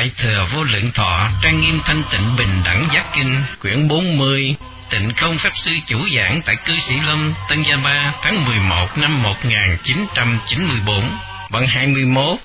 Đại Thừa Vô Lượng Thọ Trang Nghiêm Thanh Tịnh Bình Đẳng Giác Kinh quyển 40. Tịnh Không Pháp Sư chủ giảng tại Cư Sĩ Lâm, Tân Gia Ba, tháng 11 năm 1994, bằng 21.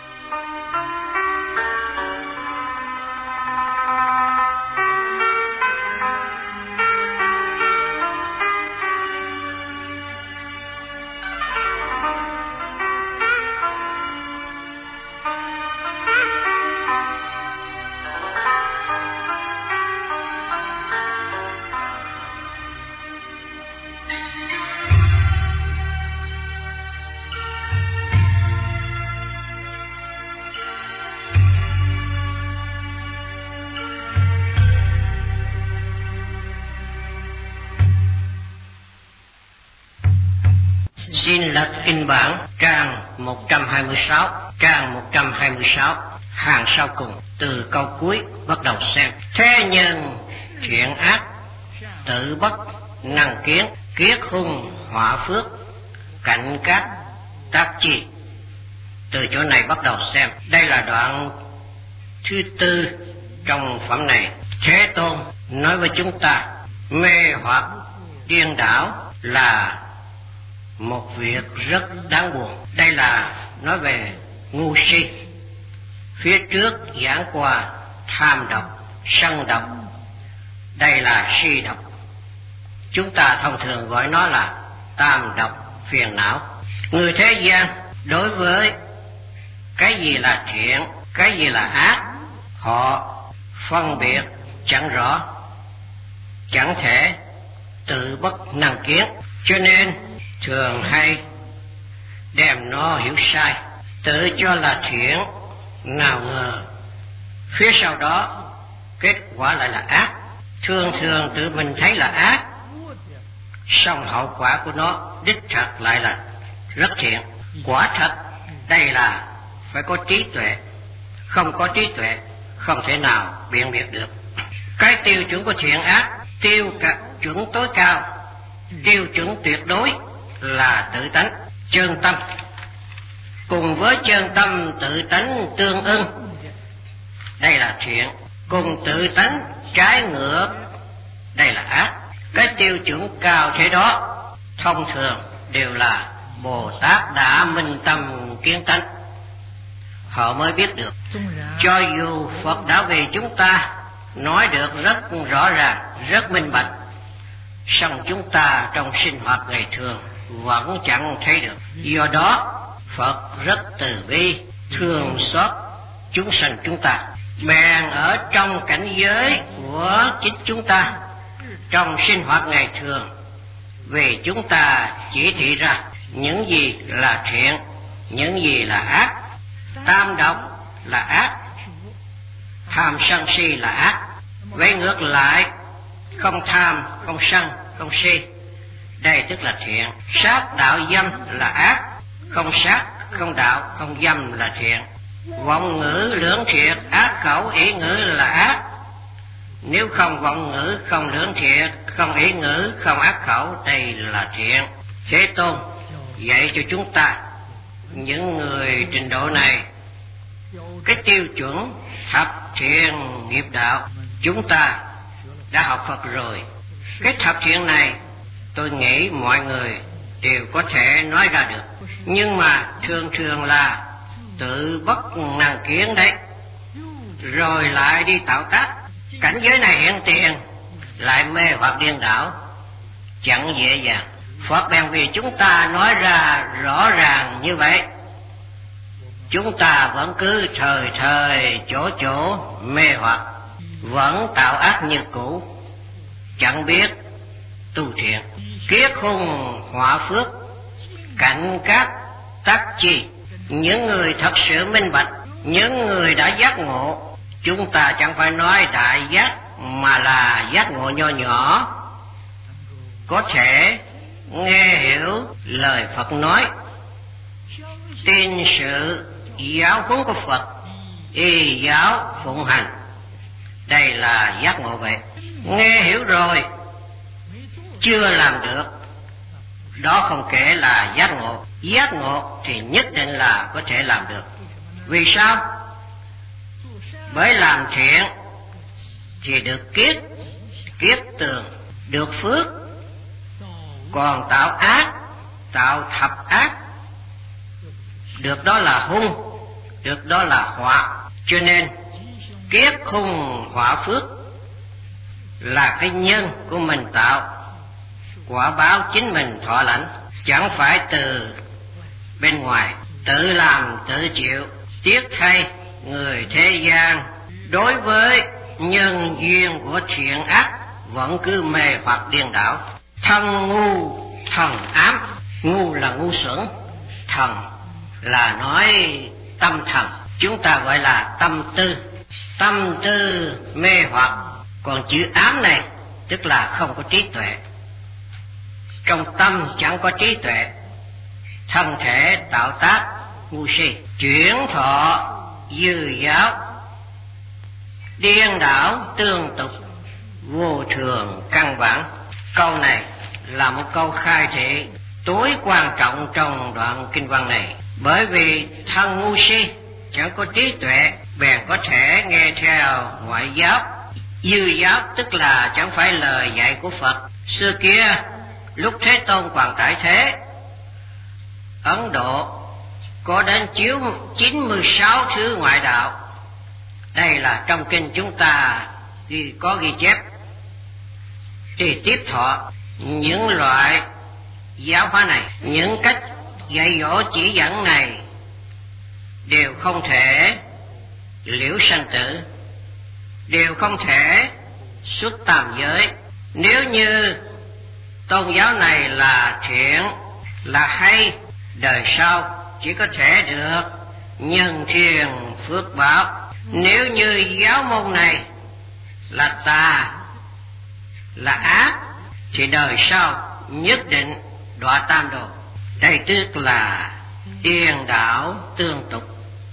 Xin lật kinh bản trang 126, trang 126, hàng sau cùng, từ câu cuối bắt đầu xem. Thế nhân thiện ác, tự bất năng kiến, kiết hung họa phước, cảnh cát tác chi. Từ chỗ này bắt đầu xem. Đây là đoạn thứ tư trong phẩm này. Thế Tôn nói với chúng ta, mê hoặc điên đảo là một việc rất đáng buồn. Đây là nói về ngu si. Phía trước giảng qua tham độc, sân độc. Đây là si độc. Chúng ta thông thường gọi nó là tam độc phiền não. Người thế gian đối với cái gì là thiện, cái gì là ác, họ phân biệt chẳng rõ, chẳng thể tự bất năng kiến, cho nên thường hay đem nó hiểu sai, tự cho là thiện, nào ngờ phía sau đó kết quả lại là ác. Thường thường tự mình thấy là ác, song hậu quả của nó đích thật lại là rất thiện. Quả thật đây là phải có trí tuệ, không có trí tuệ không thể nào biện biệt được. Cái tiêu chuẩn của thiện ác, tiêu chuẩn tối cao, tiêu chuẩn tuyệt đối là tự tánh, chân tâm. Cùng với chân tâm tự tánh tương ưng, đây là thiện. Cùng tự tánh trái ngược, đây là ác. Cái tiêu chuẩn cao thế đó thông thường đều là Bồ Tát đã minh tâm kiến tánh, họ mới biết được. Cho dù Phật đã vì chúng ta nói được rất rõ ràng, rất minh bạch, song chúng ta trong sinh hoạt ngày thường vẫn chẳng thấy được. Do đó Phật rất từ bi, thương xót chúng sanh chúng ta, bèn ở trong cảnh giới của chính chúng ta, trong sinh hoạt ngày thường, vì chúng ta chỉ thị ra những gì là thiện, những gì là ác. Tam độc là ác, tham sân si là ác. Vậy ngược lại, không tham, không sân, không si, đây tức là thiện. Sát đạo dâm là ác, không sát, không đạo, không dâm là thiện. Vọng ngữ lưỡng thiệt, ác khẩu ý ngữ là ác. Nếu không vọng ngữ, không lưỡng thiệt, không ý ngữ, không ác khẩu, đây là thiện. Thế Tôn dạy cho chúng ta, những người trình độ này, cái tiêu chuẩn thập thiện nghiệp đạo. Chúng ta đã học Phật rồi. Cái thập thiện này tôi nghĩ mọi người đều có thể nói ra được, nhưng mà thường thường là tự bất năng kiến đấy, rồi lại đi tạo tác. Cảnh giới này hiện tiền lại mê hoặc điên đảo, chẳng dễ dàng. Phật bèn vì chúng ta nói ra rõ ràng như vậy, chúng ta vẫn cứ thời thời chỗ chỗ mê hoặc, vẫn tạo ác như cũ, chẳng biết tu thiện. Kiết hung họa phước, cảnh cát tác chi. Những người thật sự minh bạch, những người đã giác ngộ, chúng ta chẳng phải nói đại giác, mà là giác ngộ nho nhỏ, có thể nghe hiểu lời Phật nói, tin sự giáo huấn của Phật, y giáo phụng hành. Đây là giác ngộ vậy. Nghe hiểu rồi chưa làm được, đó không kể là giác ngộ. Giác ngộ thì nhất định là có thể làm được. Vì sao? Bởi làm thiện thì được kiết tường, được phước. Còn tạo ác, tạo thập ác, được đó là hung, được đó là họa. Cho nên kiết hung họa phước là cái nhân của mình tạo, quả báo chính mình thọ lãnh, chẳng phải từ bên ngoài. Tự làm tự chịu. Tiếc thay người thế gian đối với nhân duyên của thiện ác vẫn cứ mê hoặc điên đảo. Thân ngu thần ám. Ngu là ngu xuẩn, thần là nói tâm thần, chúng ta gọi là tâm tư. Tâm tư mê hoặc. Còn chữ ám này tức là không có trí tuệ. Trong tâm chẳng có trí tuệ, thân thể tạo tác ngu si, chuyển thọ dư giáo, điên đảo tương tục, vô thường căn bản. Câu này là một câu khai thị tối quan trọng trong đoạn kinh văn này. Bởi vì thân ngu si chẳng có trí tuệ, bèn có thể nghe theo ngoại giáo. Dư giáo tức là chẳng phải lời dạy của Phật. Xưa kia lúc Thế Tôn còn tại thế, Ấn Độ có đến 96 thứ ngoại đạo. Đây là trong kinh chúng ta có ghi chép. Thì tiếp thọ những loại giáo hóa này, những cách dạy dỗ chỉ dẫn này đều không thể liễu sanh tử, đều không thể xuất tam giới. Nếu như tôn giáo này là thiện, là hay, đời sau chỉ có thể được nhân thiên phước báo. Nếu như giáo môn này là tà, là ác, thì đời sau nhất định đọa tam đồ. Đây tức là điên đảo tương tục.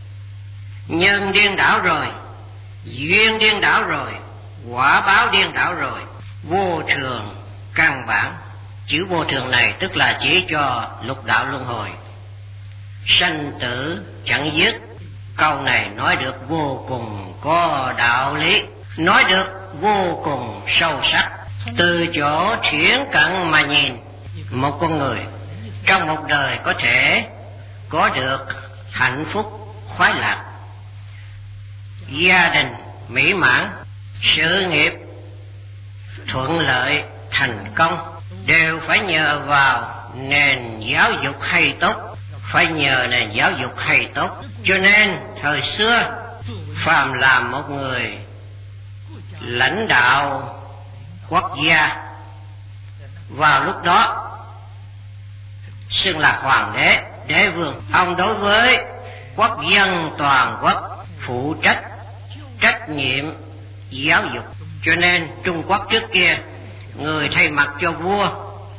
Nhân điên đảo rồi, duyên điên đảo rồi, quả báo điên đảo rồi, vô thường căn bản. Chữ vô thường này tức là chỉ cho lục đạo luân hồi, sanh tử chẳng dứt. Câu này nói được vô cùng có đạo lý, nói được vô cùng sâu sắc. Từ chỗ thiển cận mà nhìn, một con người trong một đời có thể có được hạnh phúc khoái lạc, gia đình mỹ mãn, sự nghiệp thuận lợi thành công, đều phải nhờ vào nền giáo dục hay tốt, phải nhờ nền giáo dục hay tốt. Cho nên thời xưa phàm làm một người lãnh đạo quốc gia, vào lúc đó xưng là hoàng đế, đế vương. Ông đối với quốc dân toàn quốc phụ trách trách nhiệm giáo dục. Cho nên Trung Quốc trước kia người thay mặt cho vua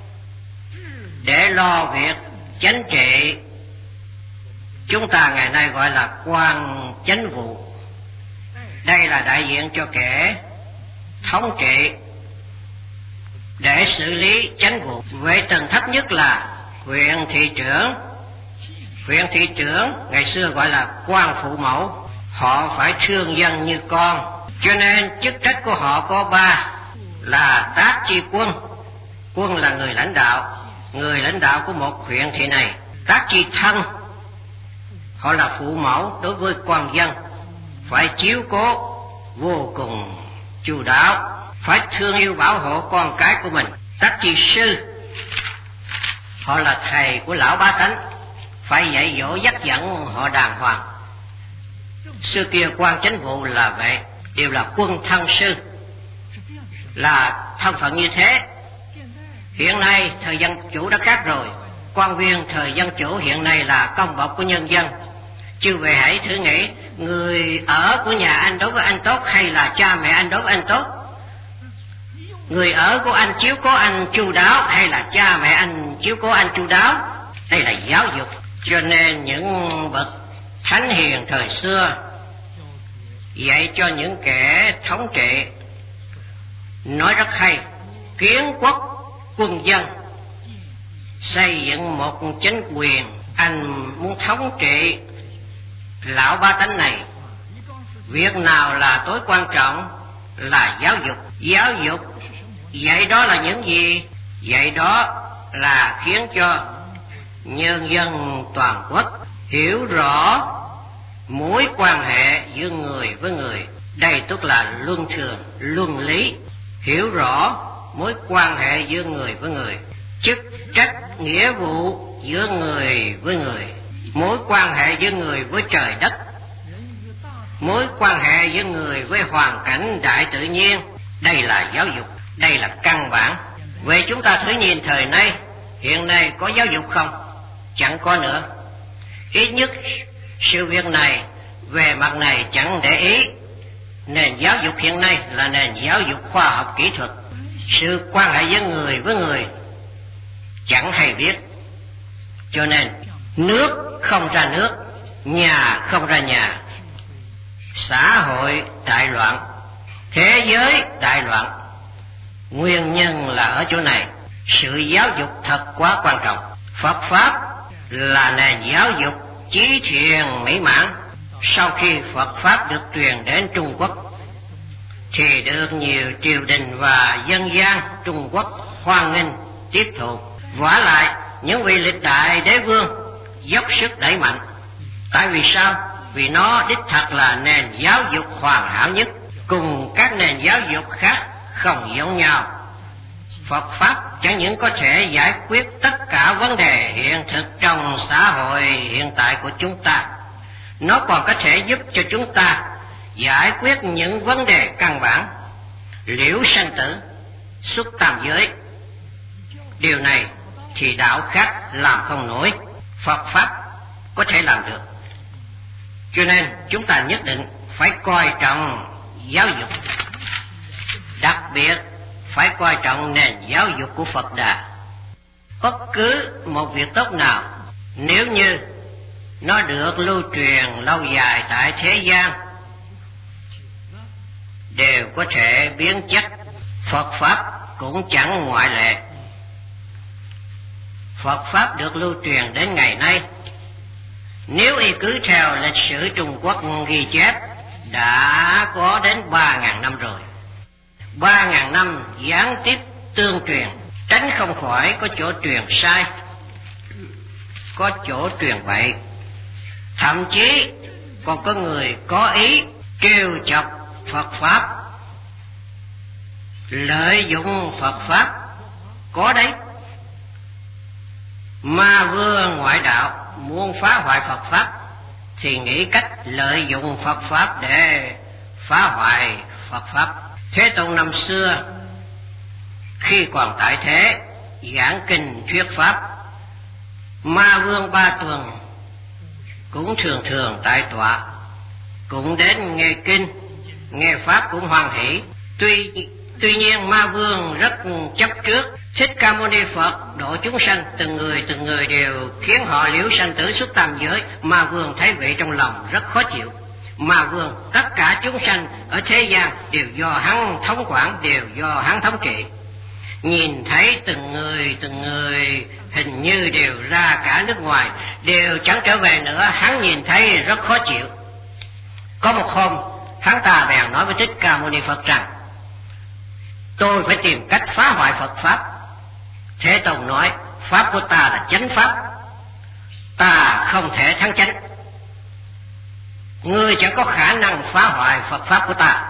để lo việc chánh trị, chúng ta ngày nay gọi là quan chánh vụ. Đây là đại diện cho kẻ thống trị để xử lý chánh vụ. Về tầng thấp nhất là huyện thị trưởng. Huyện thị trưởng ngày xưa gọi là quan phụ mẫu, họ phải thương dân như con. Cho nên chức trách của họ có ba là tác chi quân. Quân là người lãnh đạo của một huyện thị này. Tác chi thân, họ là phụ mẫu đối với quan dân, phải chiếu cố vô cùng chu đáo, phải thương yêu bảo hộ con cái của mình. Tác chi sư, họ là thầy của lão bá tánh, phải dạy dỗ dắt dẫn họ đàng hoàng. Xưa kia quan chánh vụ là vậy, đều là quân thân sư, là thân phận như thế. Hiện nay thời dân chủ đã khác rồi. Quan viên thời dân chủ hiện nay là công bộc của nhân dân. Chư vị hãy thử nghĩ, người ở của nhà anh đối với anh tốt hay là cha mẹ anh đối với anh tốt? Người ở của anh chiếu cố anh chu đáo hay là cha mẹ anh chiếu cố anh chu đáo? Đây là giáo dục. Cho nên những bậc thánh hiền thời xưa dạy cho những kẻ thống trị nói rất hay: kiến quốc quân dân, xây dựng một chính quyền. Anh muốn thống trị lão bá tánh này Việc nào là tối quan trọng? Là giáo dục. Giáo dục dạy đó là những gì? Dạy đó là khiến cho nhân dân toàn quốc hiểu rõ mối quan hệ giữa người với người. Đây tức là luân thường, luân lý. Hiểu rõ mối quan hệ giữa người với người, chức trách nghĩa vụ giữa người với người, mối quan hệ giữa người với trời đất, mối quan hệ giữa người với hoàn cảnh đại tự nhiên. Đây là giáo dục, đây là căn bản. Vậy chúng ta thử nhìn thời nay, hiện nay có giáo dục không? Chẳng có nữa. Ít nhất sự việc này về mặt này chẳng để ý. Nền giáo dục hiện nay là nền giáo dục khoa học kỹ thuật. Sự quan hệ giữa người với người chẳng hay biết. Cho nên nước không ra nước, nhà không ra nhà, xã hội đại loạn, thế giới đại loạn. Nguyên nhân là ở chỗ này. Sự giáo dục thật quá quan trọng. Phật Pháp là nền giáo dục chí thiện mỹ mãn. Sau khi Phật Pháp được truyền đến Trung Quốc thì được nhiều triều đình và dân gian Trung Quốc hoan nghênh tiếp thụ. Vả lại những vị lịch đại đế vương dốc sức đẩy mạnh. Tại vì sao? Vì nó đích thật là nền giáo dục hoàn hảo nhất, cùng các nền giáo dục khác không giống nhau. Phật Pháp chẳng những có thể giải quyết tất cả vấn đề hiện thực trong xã hội hiện tại của chúng ta, nó còn có thể giúp cho chúng ta giải quyết những vấn đề căn bản, liễu sanh tử, xuất tam giới. Điều này thì đạo khác làm không nổi, Phật Pháp có thể làm được. Cho nên chúng ta nhất định phải coi trọng giáo dục, đặc biệt phải coi trọng nền giáo dục của Phật Đà. Bất cứ một việc tốt nào, nếu như nó được lưu truyền lâu dài tại thế gian, đều có thể biến chất. Phật Pháp cũng chẳng ngoại lệ. Phật Pháp được lưu truyền đến ngày nay, nếu y cứ theo lịch sử Trung Quốc ghi chép, đã có đến 3.000 năm rồi. 3.000 năm gián tiếp tương truyền, tránh không khỏi có chỗ truyền sai, có chỗ truyền bậy. Thậm chí còn có người có ý trêu chọc Phật Pháp, lợi dụng Phật Pháp. Có đấy, ma vương ngoại đạo muốn phá hoại Phật Pháp thì nghĩ cách lợi dụng Phật Pháp để phá hoại Phật Pháp. Thế Tôn năm xưa khi còn tại thế giảng kinh thuyết Pháp, ma vương Ba Tuần cũng thường thường tại tọa, cũng đến nghe kinh, nghe Pháp cũng hoan hỷ. Tuy nhiên ma vương rất chấp trước. Thích Ca Mâu Ni Phật độ chúng sanh từng người đều khiến họ liễu sanh tử xuất tam giới. Ma vương thấy vậy trong lòng rất khó chịu. Ma vương tất cả chúng sanh ở thế gian đều do hắn thống quản, đều do hắn thống trị. Nhìn thấy từng người hình như đều ra cả nước ngoài, đều chẳng trở về nữa. Hắn nhìn thấy rất khó chịu. Có một hôm hắn ta bèn nói với Thích Ca Mâu Ni Phật rằng: tôi phải tìm cách phá hoại Phật Pháp. Thế Tôn nói: Pháp của ta là chánh Pháp, ta không thể thắng chánh. Ngươi chẳng có khả năng phá hoại Phật Pháp của ta.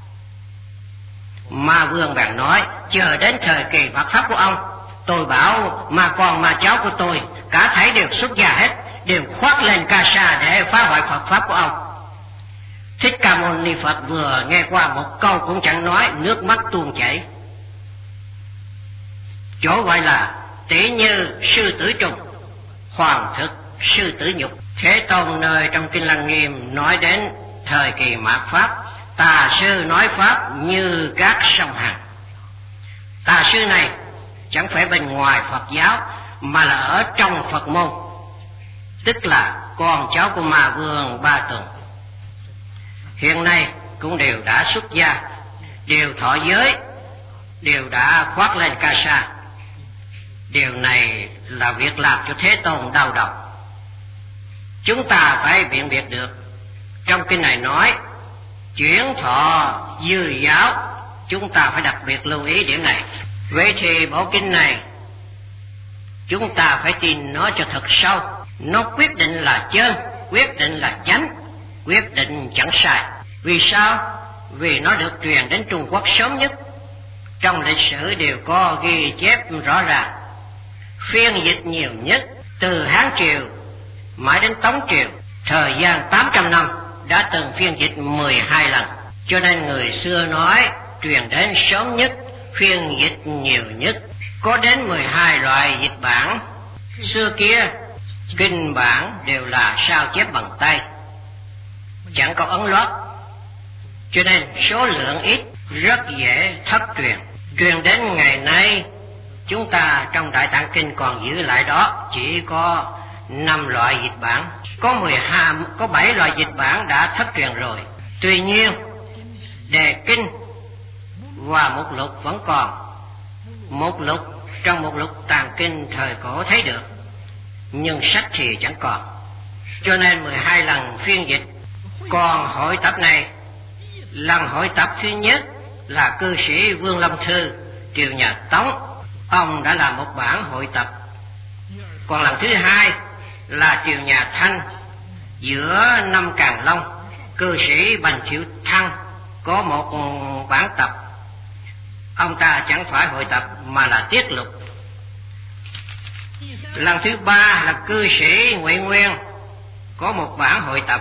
Ma vương bèn nói: chờ đến thời kỳ Phật Pháp của ông, tôi bảo ma con ma cháu của tôi cả thảy đều xuất gia hết, đều khoác lên ca sa để phá hoại Phật Pháp của ông. Thích Ca Mâu Ni Phật vừa nghe qua một câu cũng chẳng nói, nước mắt tuôn chảy. Chỗ gọi là tỷ như sư tử trùng, hoàng thực sư tử nhục. Thế Tôn nơi trong Kinh Lăng Nghiêm nói đến thời kỳ mạt Pháp, tà sư nói Pháp như các sông Hằng. Tà sư này chẳng phải bên ngoài Phật giáo, mà là ở trong Phật môn, tức là con cháu của ma vương Ba Tuần. Hiện nay cũng đều đã xuất gia, đều thọ giới, đều đã khoác lên ca sa. Điều này là việc làm cho Thế Tôn đau đầu. Chúng ta phải biện biệt được. Trong kinh này nói chuyển thọ dư giáo, chúng ta phải đặc biệt lưu ý điểm này. Vậy thì bộ kinh này chúng ta phải tin nó cho thật sâu. Nó quyết định là chân, quyết định là chánh, quyết định chẳng sai. Vì sao? Vì nó được truyền đến Trung Quốc sớm nhất. Trong lịch sử đều có ghi chép rõ ràng. Phiên dịch nhiều nhất từ Hán Triều mãi đến Tống Triều, thời gian 800 năm đã từng phiên dịch 12 lần. Cho nên người xưa nói truyền đến sớm nhất, phiên dịch nhiều nhất. Có đến 12 loại dịch bản. Xưa kia kinh bản đều là sao chép bằng tay, chẳng có ấn loát, cho nên số lượng ít, rất dễ thất truyền. Truyền đến ngày nay, chúng ta trong Đại Tạng Kinh còn giữ lại đó chỉ có 5 loại dịch bản. Có 7 loại dịch bản đã thất truyền rồi. Tuy nhiên đề kinh và mục lục vẫn còn. Mục lục trong mục lục Tạng Kinh thời cổ thấy được, nhưng sách thì chẳng còn. Cho nên 12 lần phiên dịch. Còn hội tập này, lần hội tập thứ nhất là cư sĩ Vương Lâm Thư, triều nhà Tống, ông đã làm một bản hội tập. Còn lần thứ hai là triều nhà Thanh, giữa năm Càn Long, cư sĩ Bành Thiệu Thăng có một bản tập. Ông ta chẳng phải hội tập mà là tiết lục. Lần thứ ba là cư sĩ Ngụy Nguyên có một bản hội tập.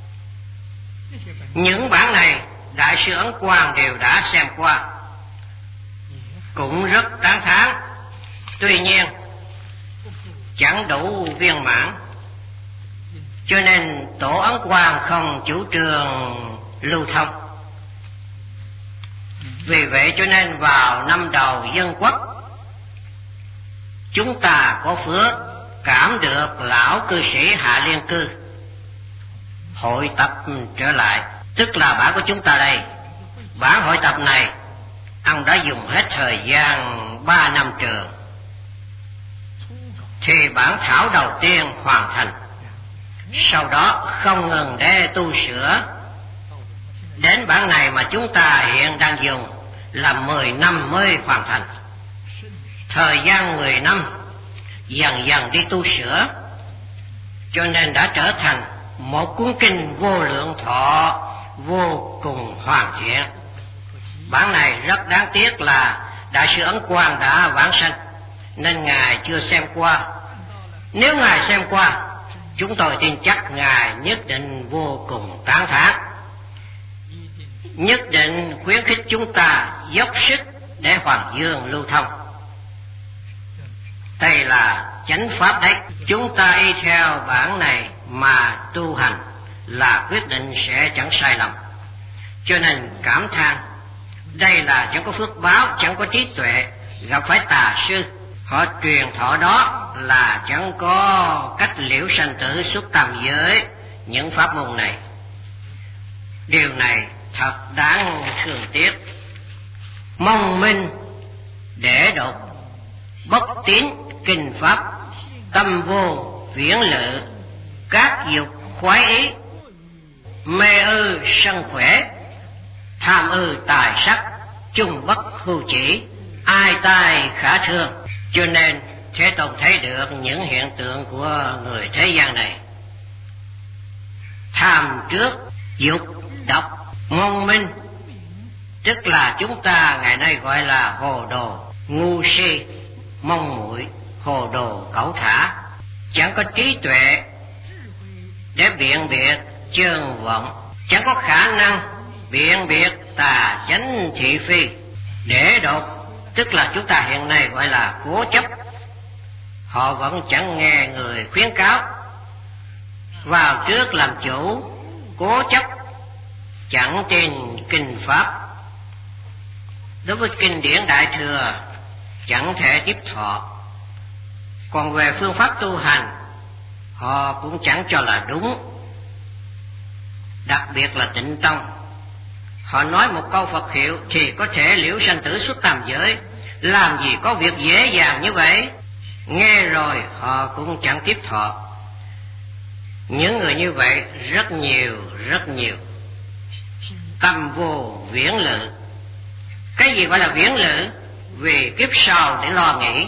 Những bản này Đại sư Ấn Quang đều đã xem qua, cũng rất tán thán. Tuy nhiên chẳng đủ viên mãn, cho nên tổ Ấn Quang không chủ trương lưu thông. Vì vậy cho nên vào năm đầu Dân Quốc, chúng ta có phước cảm được lão cư sĩ Hạ Liên Cư hội tập trở lại, tức là bản của chúng ta đây. Bản hội tập này ông đã dùng hết thời gian 3 năm trường thì bản thảo đầu tiên hoàn thành. Sau đó không ngừng để tu sửa, đến bản này mà chúng ta hiện đang dùng là 10 năm mới hoàn thành. Thời gian 10 năm dần dần đi tu sửa, cho nên đã trở thành một cuốn kinh vô lượng thọ, vô cùng hoàn thiện. Bản này rất đáng tiếc là Đại sư Ấn Quang đã vãng sanh, nên Ngài chưa xem qua. Nếu Ngài xem qua, chúng tôi tin chắc Ngài nhất định vô cùng tán thán, nhất định khuyến khích chúng ta dốc sức để Hoàng Dương lưu thông. Đây là chánh pháp đấy. Chúng ta y theo bản này mà tu hành là quyết định sẽ chẳng sai lầm. Cho nên cảm than, đây là chẳng có phước báo, chẳng có trí tuệ, gặp phải tà sư. Họ truyền thọ đó là chẳng có cách liễu sanh tử xuất tam giới, những pháp môn này. Điều này thật đáng thương tiếc. Mong minh để đột, bất tín kinh pháp, tâm vô viễn lự, các dục khoái ý, mê ư sân khỏe, tham ư tài sắc, chung bất hưu chỉ, ai tai khả thương. Cho nên Thế Tôn thấy được những hiện tượng của người thế gian này. Tham trước, dục độc, mong minh, tức là chúng ta ngày nay gọi là hồ đồ, ngu si, mong muội, hồ đồ cẩu thả, chẳng có trí tuệ để biện biệt chơn vọng, chẳng có khả năng biện biệt tà chánh thị phi. Để đột, tức là chúng ta hiện nay gọi là cố chấp. Họ vẫn chẳng nghe người khuyến cáo, vào trước làm chủ, cố chấp, chẳng tin kinh pháp. Đối với kinh điển Đại Thừa chẳng thể tiếp thọ. Còn về phương pháp tu hành, họ cũng chẳng cho là đúng. Đặc biệt là Tịnh Tông, họ nói một câu Phật hiệu thì có thể liễu sanh tử xuất tam giới. Làm gì có việc dễ dàng như vậy. Nghe rồi họ cũng chẳng tiếp thọ. Những người như vậy rất nhiều, rất nhiều. tâm vô viễn lự. Cái gì gọi là viễn lự? Vì kiếp sau để lo nghĩ.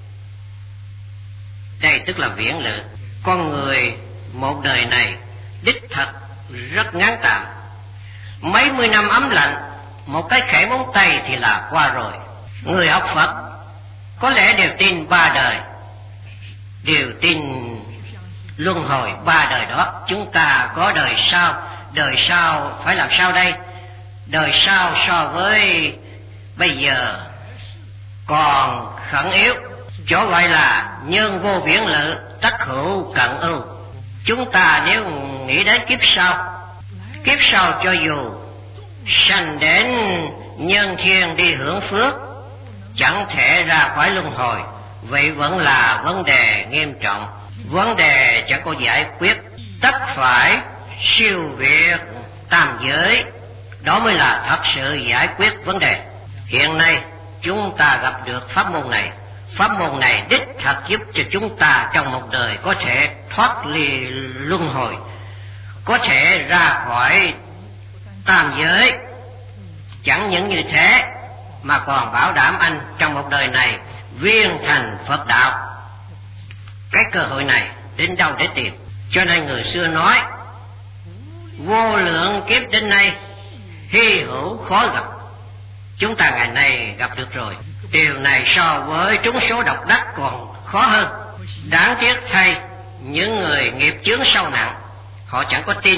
Đây tức là viễn lự. Con người một đời này đích thật rất ngắn tạm. Mấy mươi năm ấm lạnh, một cái khẽ móng tay thì là qua rồi. Người học Phật có lẽ đều tin ba đời, đều tin luân hồi ba đời đó. Chúng ta có đời sau phải làm sao đây? Đời sau so với bây giờ còn khẩn yếu, chỗ gọi là nhân vô viễn lự, tất hữu cận ưu. Chúng ta nếu nghĩ đến kiếp sau cho dù sanh đến nhân thiên đi hưởng phước, chẳng thể ra khỏi luân hồi, vậy vẫn là vấn đề nghiêm trọng, vấn đề chẳng có giải quyết, tất phải siêu việt tam giới, đó mới là thật sự giải quyết vấn đề. Hiện nay chúng ta gặp được pháp môn này đích thật giúp cho chúng ta trong một đời có thể thoát ly luân hồi, có thể ra khỏi tam giới. Chẳng những như thế mà còn bảo đảm anh trong một đời này viên thành Phật đạo. Cái cơ hội này đến đâu để tìm? Cho nên người xưa nói vô lượng kiếp đến nay hy hữu khó gặp. Chúng ta ngày nay gặp được rồi. Điều này so với trúng số độc đắc còn khó hơn. Đáng tiếc thay, những người nghiệp chướng sâu nặng, họ chẳng có tin,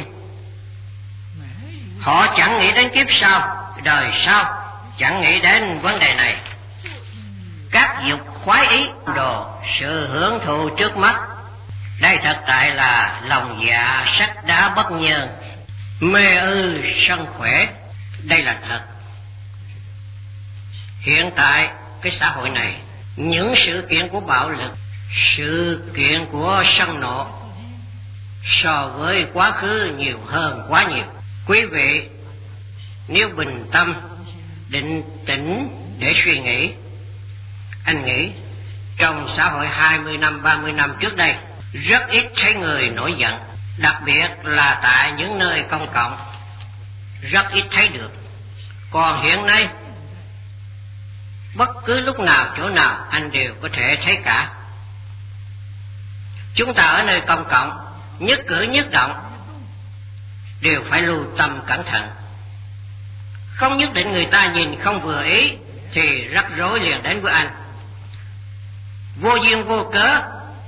họ chẳng nghĩ đến kiếp sau, đời sau, chẳng nghĩ đến vấn đề này. Các dục khoái ý đồ, sự hưởng thụ trước mắt, đây thật tại là lòng dạ sắt đá bất nhơn, mê ư sân khỏe. Đây là thật. Hiện tại cái xã hội này, những sự kiện của bạo lực, sự kiện của sân nộ so với quá khứ nhiều hơn quá nhiều. Quý vị nếu bình tâm, định tĩnh để suy nghĩ, anh nghĩ trong xã hội 20 năm, 30 năm trước đây, rất ít thấy người nổi giận, đặc biệt là tại những nơi công cộng, rất ít thấy được. Còn hiện nay, bất cứ lúc nào, chỗ nào anh đều có thể thấy cả. Chúng ta ở nơi công cộng, nhất cử nhất động đều phải lưu tâm cẩn thận. Không nhất định người ta nhìn không vừa ý thì rắc rối liền đến với anh. Vô duyên vô cớ,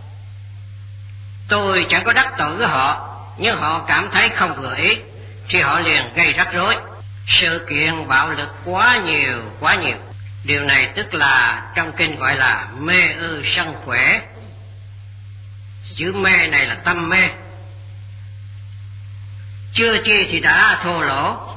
tôi chẳng có đắc tội với họ, nhưng họ cảm thấy không vừa ý thì họ liền gây rắc rối. Sự kiện bạo lực quá nhiều. Điều này tức là trong kinh gọi là mê ư sân khỏe. Chữ mê này là tâm mê, chưa chi thì đã thô lỗ.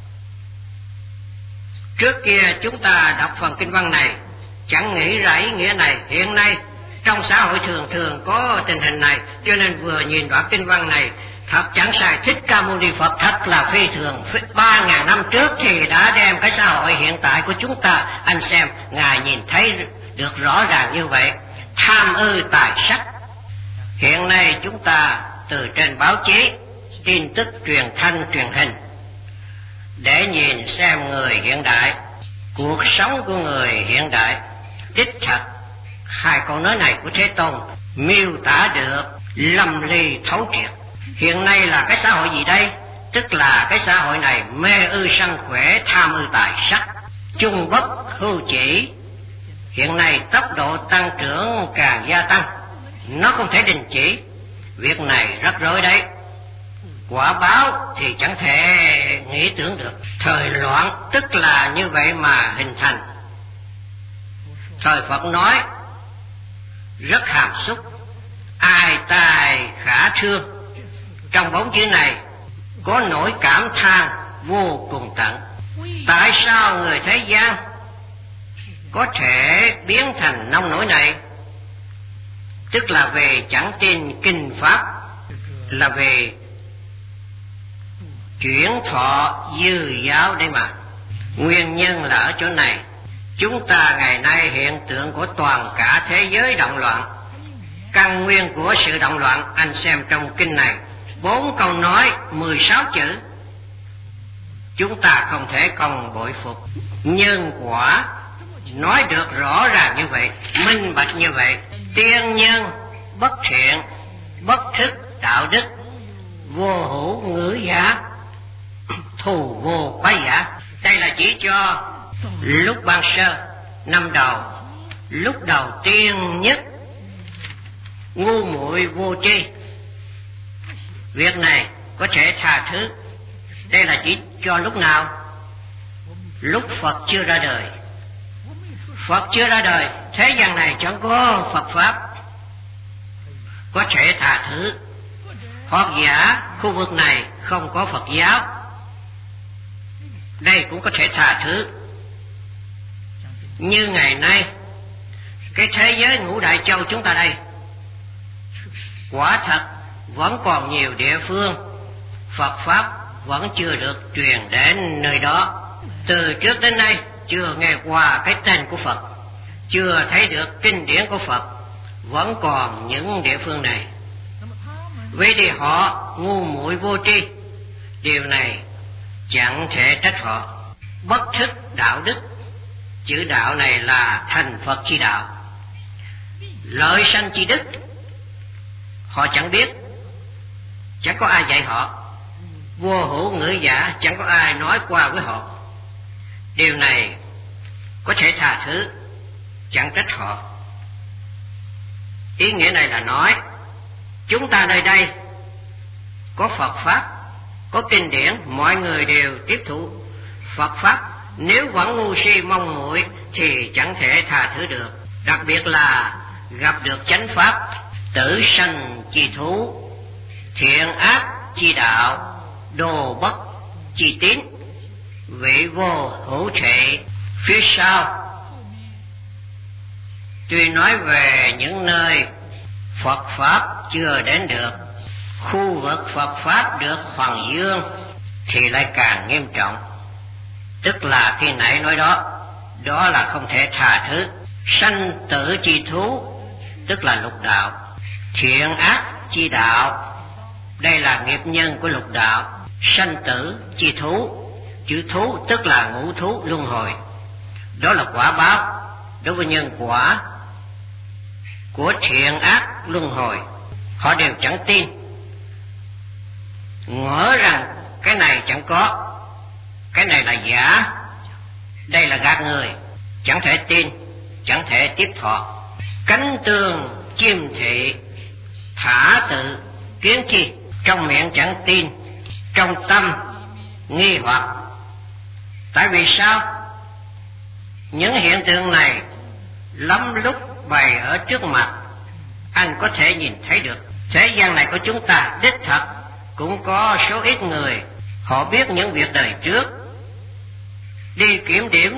Trước kia chúng ta đọc phần kinh văn này chẳng nghĩ ra ý nghĩa này. Hiện nay trong xã hội thường có tình hình này, cho nên vừa nhìn đoạn kinh văn này thật chẳng sai. Thích Ca Mâu Ni Phật thật là phi thường. 3.000 năm trước thì đã đem cái xã hội hiện tại của chúng ta, anh xem, Ngài nhìn thấy được rõ ràng như vậy. Tham ư tài sắc. Hiện nay chúng ta từ trên báo chí, tin tức truyền thanh, truyền hình để nhìn xem người hiện đại, cuộc sống của người hiện đại, đích thật hai câu nói này của Thế Tôn miêu tả được lâm ly thấu triệt. Hiện nay là cái xã hội gì đây? Tức là cái xã hội này mê ư sân khỏe, tham ư tài sắc, chung bất hưu chỉ. Hiện nay tốc độ tăng trưởng càng gia tăng, nó không thể đình chỉ. Việc này rất rối đấy. Quả báo thì chẳng thể nghĩ tưởng được. Thời loạn tức là như vậy mà hình thành. Thời Phật nói rất hàm xúc, ai tài khả thương. Trong 4 chữ này có nỗi cảm than vô cùng tận. Tại sao người thế gian có thể biến thành nông nỗi này? Tức là về chẳng tin kinh pháp, là về chuyển thọ dư giáo đấy mà. Nguyên nhân là ở chỗ này. Chúng ta ngày nay hiện tượng của toàn cả thế giới động loạn. Căn nguyên của sự động loạn anh xem trong kinh này, 4 câu nói 16 chữ. chúng ta không thể không bội phục. Nhân quả nói được rõ ràng như vậy, minh bạch như vậy. Tiên nhân bất thiện, bất thức đạo đức, vô hữu ngữ giả, thù vô quái giả. Đây là chỉ cho lúc ban sơ, năm đầu, lúc đầu tiên nhất, ngu muội vô tri. Việc này có thể tha thứ. Đây là chỉ cho lúc nào? Lúc Phật chưa ra đời. Phật chưa ra đời, thế gian này chẳng có Phật Pháp, có thể tha thứ. Hoặc giả khu vực này không có Phật giáo, đây cũng có thể tha thứ. Như ngày nay, cái thế giới ngũ đại châu chúng ta đây, quả thật vẫn còn nhiều địa phương Phật Pháp vẫn chưa được truyền đến nơi đó. Từ trước đến nay chưa nghe qua cái tên của Phật, chưa thấy được kinh điển của Phật, vẫn còn những địa phương này. Vì thì họ ngu muội vô tri, điều này chẳng thể trách họ. Bất thức đạo đức, chữ đạo này là thành Phật chi đạo. Lợi sanh chi đức, họ chẳng biết, chẳng có ai dạy họ. Vô hữu ngữ giả, chẳng có ai nói qua với họ. Điều này có thể tha thứ, chẳng trách họ. Ý nghĩa này là nói chúng ta nơi đây có Phật Pháp, có kinh điển, mọi người đều tiếp thụ Phật Pháp. Nếu vẫn ngu si mong muội thì chẳng thể tha thứ được. Đặc biệt là gặp được chánh Pháp, tử sanh chi thú, thiện ác chi đạo, đồ bất chi tín, vị vô hữu trệ. Phía sau tuy nói về những nơi Phật Pháp chưa đến được, khu vực Phật Pháp được hoàng dương thì lại càng nghiêm trọng. Tức là khi nãy nói đó, đó là không thể tha thứ. Sanh tử chi thú, tức là lục đạo. Thiện ác chi đạo, đây là nghiệp nhân của lục đạo. Sanh tử chi thú, chữ thú tức là ngũ thú luân hồi. Đó là quả báo đối với nhân quả của thiện ác luân hồi. Họ đều chẳng tin, ngỡ rằng cái này chẳng có, cái này là giả, đây là gạt người, chẳng thể tin, chẳng thể tiếp thọ. Cánh tường chiêm thị, thả tự kiến chi, trong miệng chẳng tin, trong tâm nghi hoặc. Tại vì sao? Những hiện tượng này lắm lúc bày ở trước mặt, anh có thể nhìn thấy được. Thế gian này của chúng ta đích thật cũng có số ít người họ biết những việc đời trước, đi kiểm điểm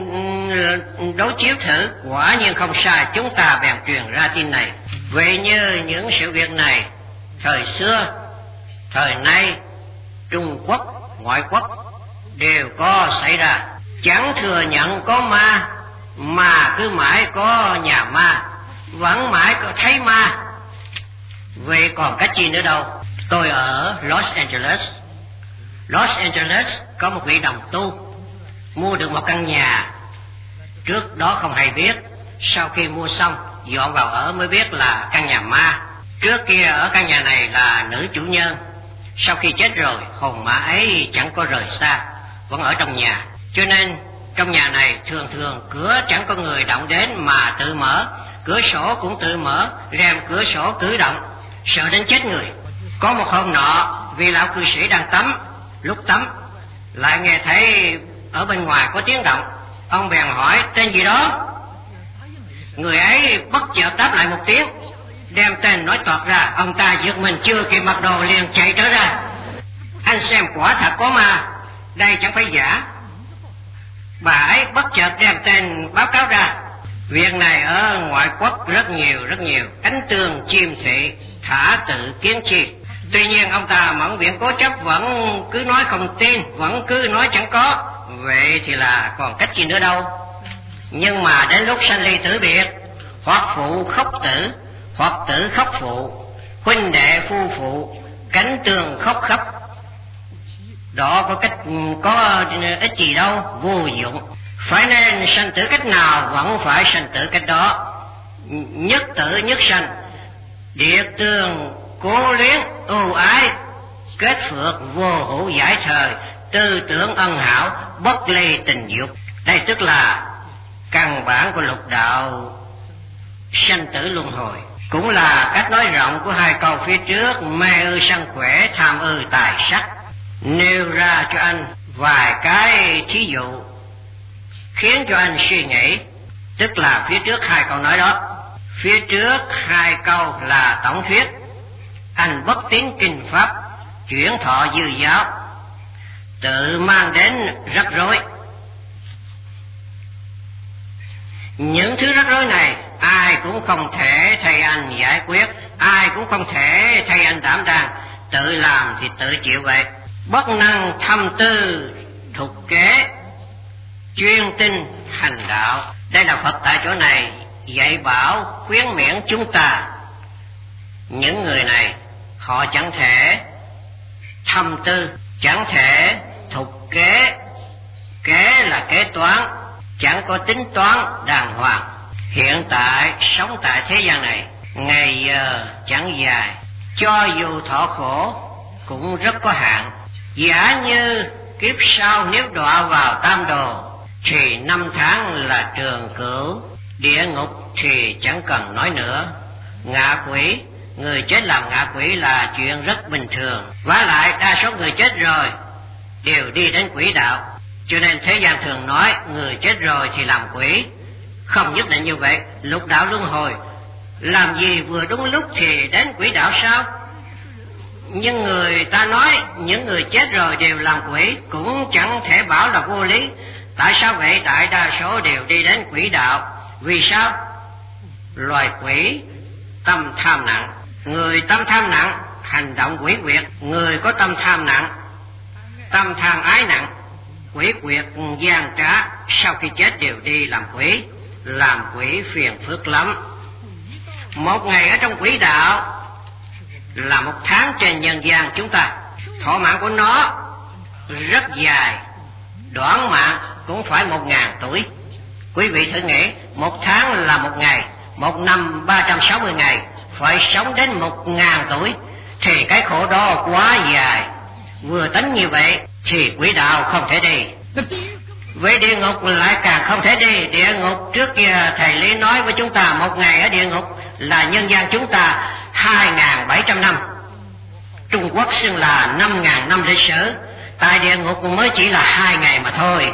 đối chiếu thử, quả nhiên không sai, chúng ta bèn truyền ra tin này. Vậy như những sự việc này thời xưa, thời nay, Trung Quốc, ngoại quốc đều có xảy ra. Chẳng thừa nhận có ma, mà cứ mãi có nhà ma, vẫn mãi có thấy ma. Vậy còn cách gì nữa đâu. Tôi ở Los Angeles. Los Angeles có một vị đồng tu mua được một căn nhà. Trước đó không hay biết, sau khi mua xong dọn vào ở mới biết là căn nhà ma. Trước kia ở căn nhà này là nữ chủ nhân, sau khi chết rồi hồn ma ấy chẳng có rời xa, vẫn ở trong nhà. Cho nên trong nhà này thường thường cửa chẳng có người động đến mà tự mở, cửa sổ cũng tự mở, rèm cửa sổ cử động, sợ đến chết người. Có một hôm nọ, vị lão cư sĩ đang tắm, lúc tắm lại nghe thấy ở bên ngoài có tiếng động. Ông bèn hỏi tên gì đó. Người ấy bất chợt đáp lại một tiếng, đem tên nói toạc ra. Ông ta giật mình chưa kịp mặc đồ liền chạy trở ra. Anh xem quả thật có ma, đây chẳng phải giả. Bà ấy bất chợt đem tên báo cáo ra. Việc này ở ngoại quốc rất nhiều. Cánh tường chiêm thị, thả tự kiến chi. Tuy nhiên ông ta mẫn viện cố chấp, vẫn cứ nói không tin, vẫn cứ nói chẳng có. Vậy thì là còn cách gì nữa đâu. Nhưng mà đến lúc sanh ly tử biệt, hoặc phụ khóc tử, hoặc tử khóc phụ, huynh đệ phu phụ, cánh tường khóc khắp, đó có ích gì đâu, vô dụng. Phải nên sanh tử cách nào vẫn phải sanh tử cách đó, nhất tử nhất sanh, điệp tương cố luyến ưu ái, kết phược vô hữu giải thời, tư tưởng ân hảo, bất ly tình dục. Đây tức là căn bản của lục đạo sanh tử luân hồi, cũng là cách nói rộng của hai câu phía trước: mê ư sân khỏe, tham ư tài sắc. Nêu ra cho anh vài cái thí dụ khiến cho anh suy nghĩ, tức là phía trước hai câu nói đó. Phía trước hai câu là tổng thuyết, anh bất tiến kinh pháp, chuyển thọ dư giáo, tự mang đến rắc rối. Những thứ rắc rối này ai cũng không thể thay anh giải quyết, ai cũng không thể thay anh đảm đang, tự làm thì tự chịu vậy. Bất năng thâm tư thục kế, chuyên tinh hành đạo. Đây là Phật tại chỗ này dạy bảo khuyến miễn chúng ta. Những người này họ chẳng thể thâm tư, chẳng thể thục kế. Kế là kế toán, chẳng có tính toán đàng hoàng. Hiện tại sống tại thế gian này, ngày giờ chẳng dài, cho dù thọ khổ cũng rất có hạn. Giả như kiếp sau nếu đọa vào tam đồ thì 5 tháng là trường cửu, địa ngục thì chẳng cần nói nữa. Ngạ quỷ, người chết làm ngạ quỷ là chuyện rất bình thường. Vả lại đa số người chết rồi đều đi đến quỷ đạo, cho nên thế gian thường nói người chết rồi thì làm quỷ. Không nhất định như vậy. Lục đạo luân hồi, làm gì vừa đúng lúc thì đến quỷ đạo sao? Nhưng người ta nói những người chết rồi đều làm quỷ, cũng chẳng thể bảo là vô lý. Tại sao vậy? Đại đa số đều đi đến quỷ đạo. Vì sao? Loài quỷ tâm tham nặng, người tâm tham nặng hành động quỷ quyệt. Người có tâm tham nặng, tâm tham ái nặng, quỷ quyệt gian trá, sau khi chết đều đi làm quỷ. Làm quỷ phiền phức lắm. Một ngày ở trong quỷ đạo là 1 tháng trên nhân gian chúng ta. Thọ mạng của nó rất dài, đoạn mạng cũng phải 1000 tuổi. Quý vị thử nghĩ, 1 tháng là 1 ngày, 1 năm 360 ngày, phải sống đến 1000 tuổi thì cái khổ đó quá dài. Vừa tính như vậy thì quỷ đạo không thể đi. Với địa ngục lại càng không thể đi. Địa ngục trước kia thầy Lý nói với chúng ta 1 ngày ở địa ngục là nhân gian chúng ta 2700 năm. Trung Quốc xưng là 5000 năm lịch sử, tại địa ngục mới chỉ là 2 ngày mà thôi.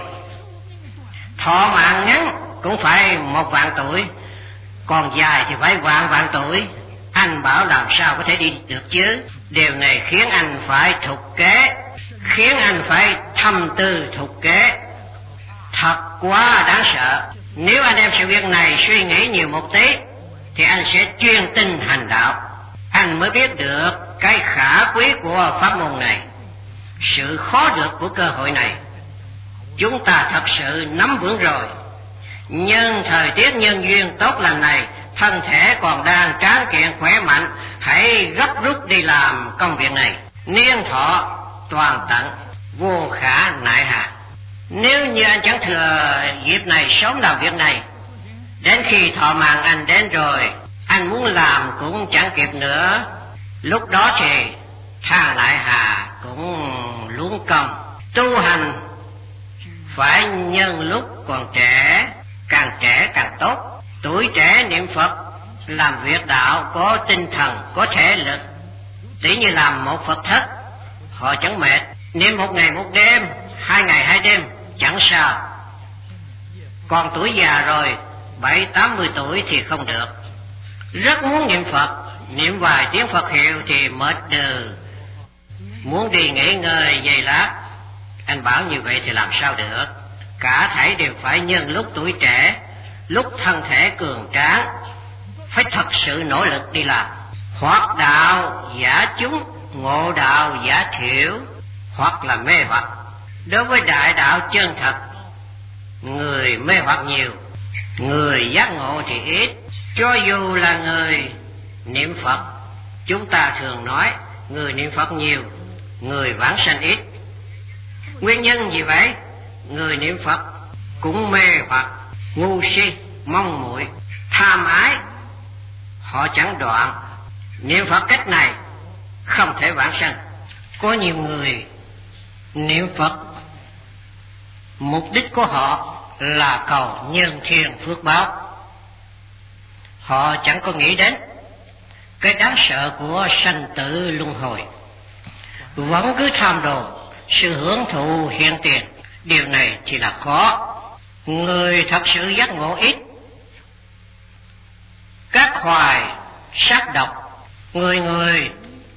Thọ mạng ngắn cũng phải 1.000 tuổi, còn dài thì phải vạn tuổi. Anh bảo làm sao có thể đi được chứ? Điều này khiến anh phải thục kế, khiến anh phải thâm tư thục kế. Thật quá đáng sợ. Nếu anh đem sự việc này suy nghĩ nhiều một tí thì anh sẽ chuyên tinh hành đạo. Anh mới biết được cái khả quý của pháp môn này, sự khó được của cơ hội này. Chúng ta thật sự nắm vững rồi. Nhưng thời tiết nhân duyên tốt lành này, thân thể còn đang tráng kiện khỏe mạnh, hãy gấp rút đi làm công việc này. Niên thọ toàn tận, vô khả nại hà. Nếu như anh chẳng thừa dịp này sớm làm việc này, đến khi thọ mạng anh đến rồi, anh muốn làm cũng chẳng kịp nữa. Lúc đó thì than lại hà cũng luống công. Tu hành phải nhân lúc còn trẻ càng tốt. Tuổi trẻ niệm Phật, làm việc đạo có tinh thần, có thể lực. Tỷ như làm một Phật thất, họ chẳng mệt. Niệm 1 ngày 1 đêm, 2 ngày 2 đêm chẳng sao. Còn tuổi già rồi, 70-80 tuổi thì không được. Rất muốn niệm Phật, niệm vài tiếng Phật hiệu thì mệt đừ, muốn đi nghỉ ngơi giây lát. Anh bảo như vậy thì làm sao được? Cả thảy đều phải nhân lúc tuổi trẻ, lúc thân thể cường tráng, phải thật sự nỗ lực đi làm. Hoặc đạo giả chúng, ngộ đạo giả thiểu, hoặc là mê hoặc. Đối với đại đạo chân thật, người mê hoặc nhiều, người giác ngộ thì ít. Cho dù là người niệm Phật, chúng ta thường nói người niệm Phật nhiều, người vãng sanh ít. Nguyên nhân gì vậy? Người niệm Phật cũng mê hoặc, ngu si, mong muội, tham ái, họ chẳng đoạn. Niệm Phật cách này không thể vãng sanh. Có nhiều người niệm Phật mục đích của họ là cầu nhân thiên phước báo. Họ chẳng có nghĩ đến cái đáng sợ của sanh tử luân hồi, vẫn cứ tham đồ sự hưởng thụ hiện tiền. Điều này thì là khó. Người thật sự giác ngộ ít. Các hoài sát độc, người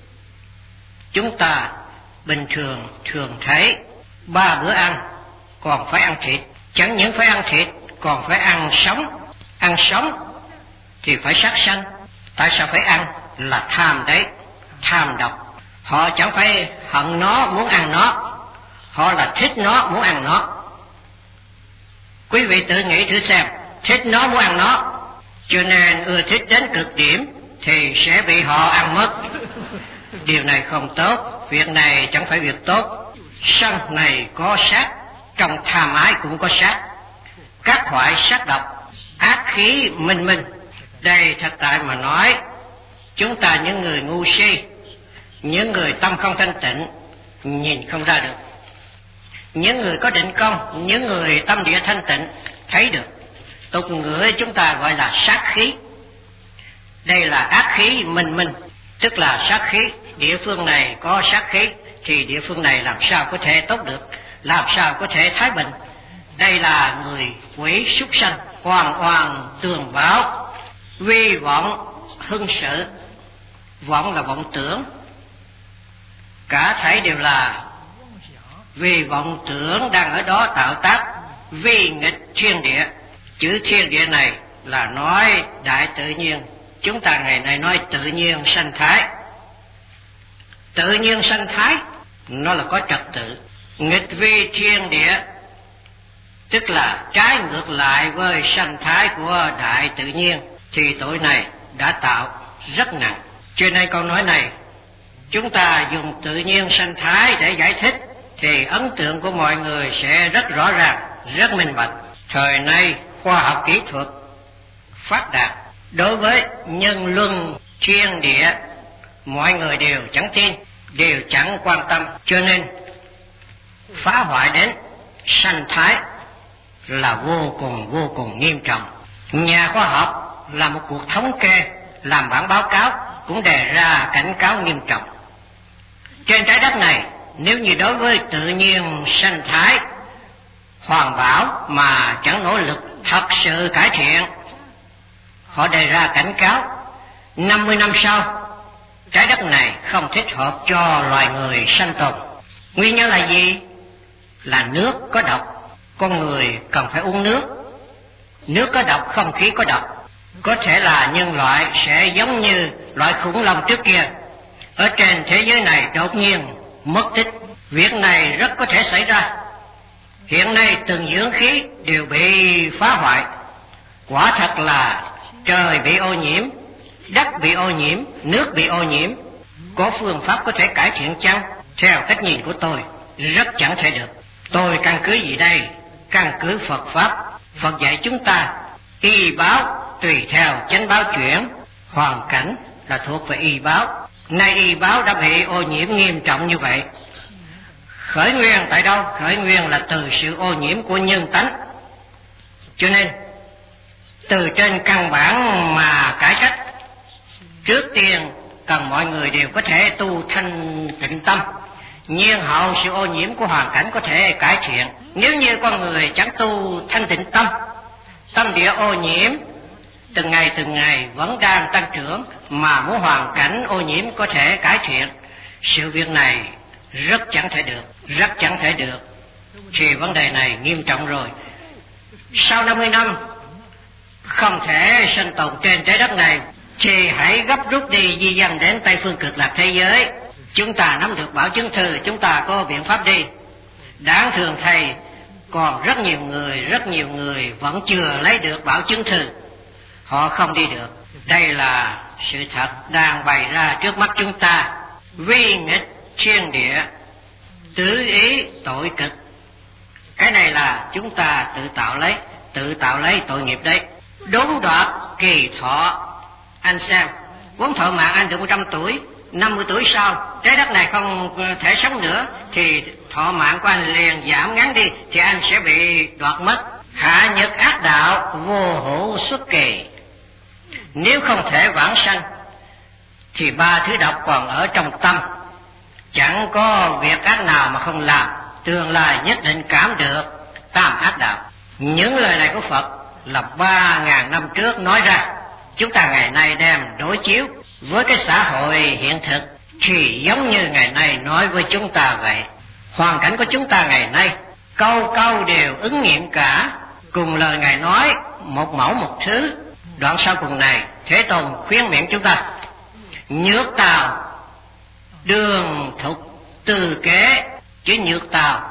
chúng ta bình thường thấy 3 bữa ăn còn phải ăn thịt. Chẳng những phải ăn thịt, còn phải ăn sống. Ăn sống thì phải sát sanh. Tại sao phải ăn? Là tham đấy, tham độc. Họ chẳng phải hận nó, muốn ăn nó, họ là thích nó, muốn ăn nó. Quý vị tự nghĩ thử xem, thích nó, muốn ăn nó, cho nên ưa thích đến cực điểm thì sẽ bị họ ăn mất. Điều này không tốt, việc này chẳng phải việc tốt. Sân này có sát, trong tham ái cũng có sát. Các loại sát độc, ác khí minh minh. Đây thật tại mà nói, chúng ta những người ngu si, những người tâm không thanh tịnh nhìn không ra được. Những người có định công, những người tâm địa thanh tịnh thấy được. Tục ngữ chúng ta gọi là sát khí. Đây là ác khí minh minh, tức là sát khí. Địa phương này có sát khí thì địa phương này làm sao có thể tốt được, làm sao có thể thái bình. Đây là người quỷ súc sanh, oan oan tường báo, vi vọng hưng sự. Vọng là vọng tưởng, cả thảy đều là vì vọng tưởng đang ở đó tạo tác, vi nghịch thiên địa. Chữ thiên địa này là nói đại tự nhiên. Chúng ta ngày nay nói tự nhiên sanh thái. Tự nhiên sanh thái nó là có trật tự. Nghịch vi thiên địa tức là trái ngược lại với sanh thái của đại tự nhiên, thì tội này đã tạo rất nặng. Cho nên câu nói này chúng ta dùng tự nhiên sanh thái để giải thích thì ấn tượng của mọi người sẽ rất rõ ràng, rất minh bạch. Thời nay khoa học kỹ thuật phát đạt, đối với nhân luân thiên địa mọi người đều chẳng tin, đều chẳng quan tâm, cho nên phá hoại đến sanh thái là vô cùng nghiêm trọng. Nhà khoa học là một cuộc thống kê, làm bản báo cáo cũng đề ra cảnh cáo nghiêm trọng. Trên trái đất này, nếu như đối với tự nhiên sanh thái hoàn bảo mà chẳng nỗ lực thật sự cải thiện, họ đề ra cảnh cáo 50 năm sau trái đất này không thích hợp cho loài người sanh tồn. Nguyên nhân là gì? Là nước có độc. Con người cần phải uống nước. Nước có độc, không khí có độc. Có thể là nhân loại sẽ giống như loại khủng long trước kia, ở trên thế giới này đột nhiên mất tích. Việc này rất có thể xảy ra. Hiện nay từng dưỡng khí đều bị phá hoại. Quả thật là trời bị ô nhiễm, đất bị ô nhiễm, nước bị ô nhiễm. Có phương pháp có thể cải thiện chăng? Theo cách nhìn của tôi, rất chẳng thể được. Tôi căn cứ gì đây? Căn cứ Phật Pháp. Phật dạy chúng ta y báo tùy theo chánh báo chuyển. Hoàn cảnh là thuộc về y báo. Nay y báo đã bị ô nhiễm nghiêm trọng như vậy. Khởi nguyên tại đâu? Khởi nguyên là từ sự ô nhiễm của nhân tánh. Cho nên từ trên căn bản mà cải cách, trước tiên cần mọi người đều có thể tu thanh tịnh tâm. Nhiên hậu sự ô nhiễm của hoàn cảnh có thể cải thiện. Nếu như con người chẳng tu thanh tịnh tâm, tâm địa ô nhiễm từng ngày vẫn đang tăng trưởng, mà muốn hoàn cảnh ô nhiễm có thể cải thiện, sự việc này rất chẳng thể được. Thì vấn đề này nghiêm trọng rồi. Sau 50 năm không thể sinh tồn trên trái đất này, thì hãy gấp rút đi di dân đến Tây phương cực lạc thế giới. Chúng ta nắm được bảo chứng thư, chúng ta có biện pháp đi. Đáng thương thầy, còn rất nhiều người vẫn chưa lấy được bảo chứng thư. Họ không đi được. Đây là sự thật đang bày ra trước mắt chúng ta. Vi nghịch thiên địa tứ ý tội cực. Cái này là chúng ta tự tạo lấy tội nghiệp đấy. Đốn đoạt kỳ thọ. Anh xem, vốn thọ mạng anh được 100 tuổi, 50 tuổi sau trái đất này không thể sống nữa thì thọ mạng của anh liền giảm ngắn đi, thì anh sẽ bị đoạt mất. Hạ nhật ác đạo, vô hữu xuất kỳ. Nếu không thể vãng sanh thì ba thứ độc còn ở trong tâm, chẳng có việc ác nào mà không làm, tương lai nhất định cảm được tam ác đạo. Những lời này của Phật là 3.000 năm trước nói ra, chúng ta ngày nay đem đối chiếu với cái xã hội hiện thực thì giống như ngày nay nói với chúng ta vậy. Hoàn cảnh của chúng ta ngày nay câu câu đều ứng nghiệm cả, cùng lời Ngài nói một mẫu một thứ. Đoạn sau cùng này Thế Tôn khuyên miệng chúng ta: nhược tào đường thục từ kế. Chứ nhược tào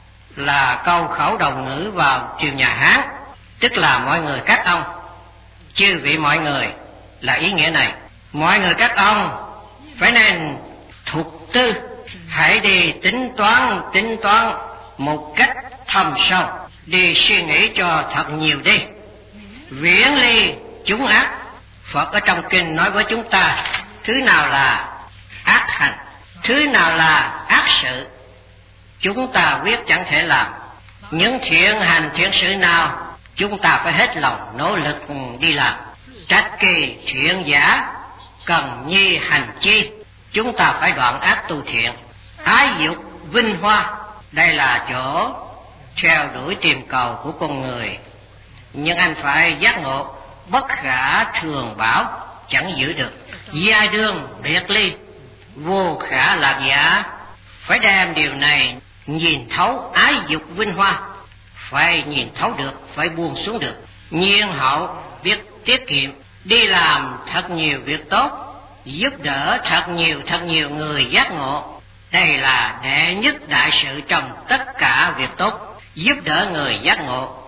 là câu khẩu đầu ngữ vào triều nhà Hán, tức là mọi người các ông. Chư vị mọi người là ý nghĩa này. Mọi người các ông phải nên thục tư, hãy đi tính toán một cách thâm sâu, đi suy nghĩ cho thật nhiều đi, viễn ly chúng ác. Phật ở trong kinh nói với chúng ta thứ nào là ác hành, thứ nào là ác sự, chúng ta quyết chẳng thể làm. Những thiện hành thiện sự nào chúng ta phải hết lòng nỗ lực đi làm. Trách kỳ thiện giả cần nhi hành chi, chúng ta phải đoạn ác tu thiện. Ái dục vinh hoa, đây là chỗ theo đuổi tìm cầu của con người, nhưng anh phải giác ngộ bất khả thường bảo, chẳng giữ được. Giai đương biệt ly, vô khả lạc giả. Phải đem điều này nhìn thấu ái dục vinh hoa, phải nhìn thấu được, phải buông xuống được. Nhiên hậu biết tiết kiệm, đi làm thật nhiều việc tốt, giúp đỡ thật nhiều người giác ngộ. Đây là đệ nhất đại sự trong tất cả việc tốt, giúp đỡ người giác ngộ,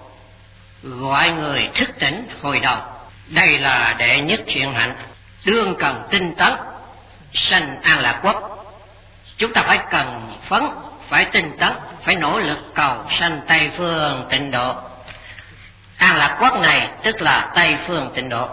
gọi người thức tỉnh hồi đầu. Đây là đệ nhất thiện hạnh. Đương cần tinh tấn sanh an lạc quốc. Chúng ta phải cần phấn, phải tinh tấn, phải nỗ lực cầu sanh Tây phương tịnh độ. An lạc quốc này tức là Tây phương tịnh độ.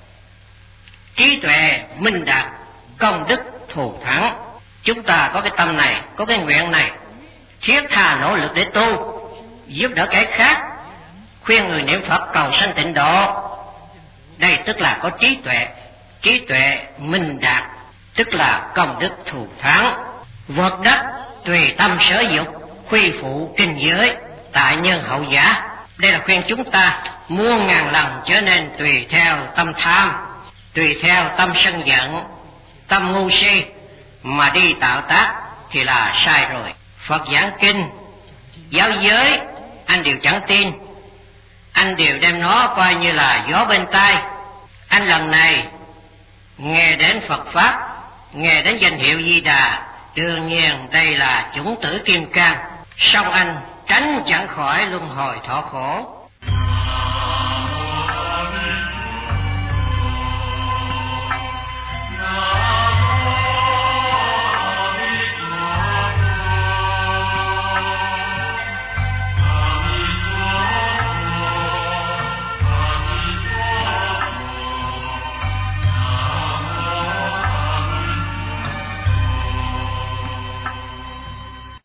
Trí tuệ minh đạt, công đức thù thắng. Chúng ta có cái tâm này, có cái nguyện này, thiết tha nỗ lực để tu, giúp đỡ kẻ khác, khuyên người niệm Phật cầu sanh tịnh độ. Đây tức là có trí tuệ minh đạt, tức là công đức thù thắng. Vật đất tùy tâm sở dục, khuy phụ kinh giới, tại nhân hậu giả. Đây là khuyên chúng ta muôn ngàn lần trở nên tùy theo tâm tham, tùy theo tâm sân giận, tâm ngu si mà đi tạo tác thì là sai rồi. Phật giảng kinh, giáo giới anh đều chẳng tin, anh đều đem nó coi như là gió bên tai. Anh lần này nghe đến Phật Pháp, nghe đến danh hiệu Di Đà, đương nhiên đây là chủng tử kim cang, song anh tránh chẳng khỏi luân hồi thọ khổ.